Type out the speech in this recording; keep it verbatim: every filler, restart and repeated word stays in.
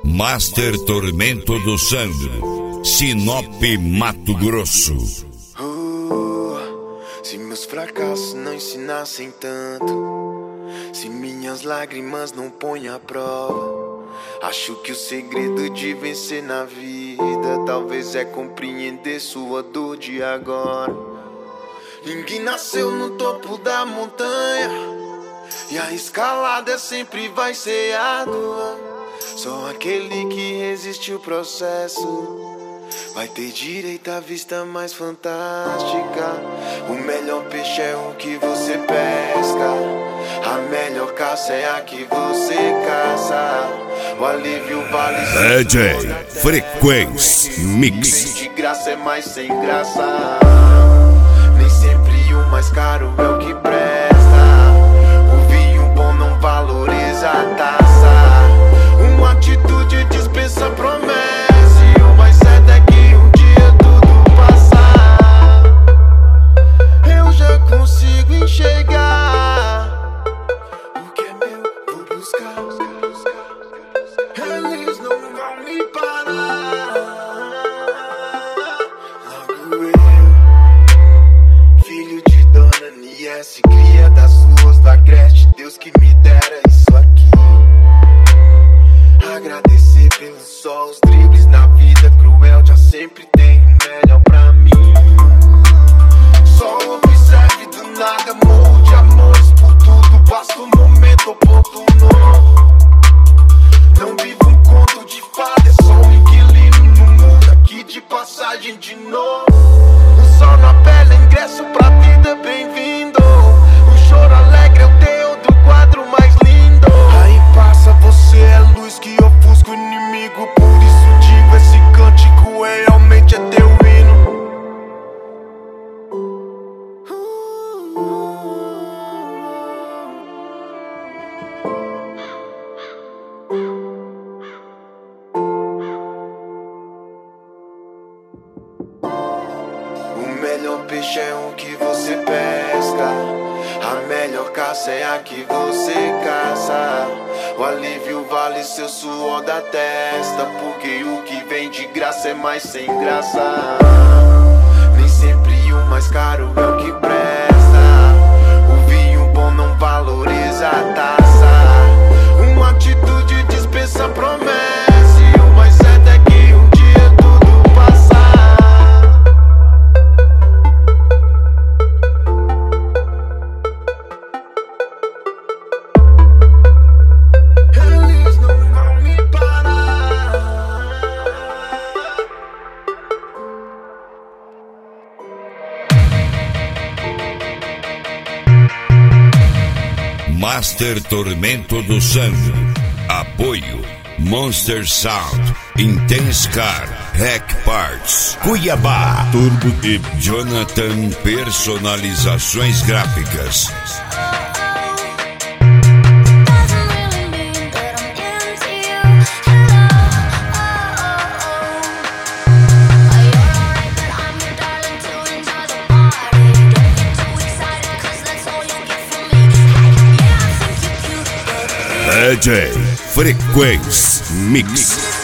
Master Tormento do Sandro, Sinop, Mato Grosso. Uh, se meus fracassos não ensinassem tanto, se minhas lágrimas não põem à prova, acho que o segredo de vencer na vida talvez é compreender sua dor de agora. Ninguém nasceu no topo da montanha e a escalada sempre vai ser árdua. Só aquele que resiste o processo vai ter direito à vista mais fantástica. O melhor peixe é o que você pesca, a melhor caça é a que você caça. O alívio vale D J Frequência Mix. De graça é mais sem graça. Nem sempre o mais caro é o que presta. O vinho bom não valoriza a taça. Uma atitude dispensa promessa, e o mais certo é que um dia tudo passar. Eu já consigo enxergar o que é meu, vou buscar. Eles não vão me parar. Logo eu, filho de Dona Niesse, cria das ruas da creche, Deus que me dera isso aqui. Agradecer pelo sol, os dribles na vida cruel, já sempre tem o melhor pra mim. Só observe do nada, morro de amores por tudo, basta um momento oportuno. Não vivo um conto de fada, é só um inquilino no mundo aqui de passagem de novo. O sol na pele, ingresso pra vida, bem-vindo. O choro alegre é o teu do quadro mais lindo. Aí passa, você é luz que ofusca o inimigo, por isso digo, esse cântico é realmente é teu hino. O melhor peixe é o que você pesca, a melhor caça é a que você caça. O alívio vale seu suor da testa, porque o que vem de graça é mais sem graça. Nem sempre o mais caro é o que presta. O vinho bom não valoriza a taça. Uma atitude dispensa promessa, e o mais certo é que um dia tudo passar. Eles não vão me parar. Master Tormento do Sandro. Apoio Monster Sound, Intense Car, Hack Parts, Cuiabá, Turbo Tip, Jonathan Personalizações Gráficas. D J Frequência Mix.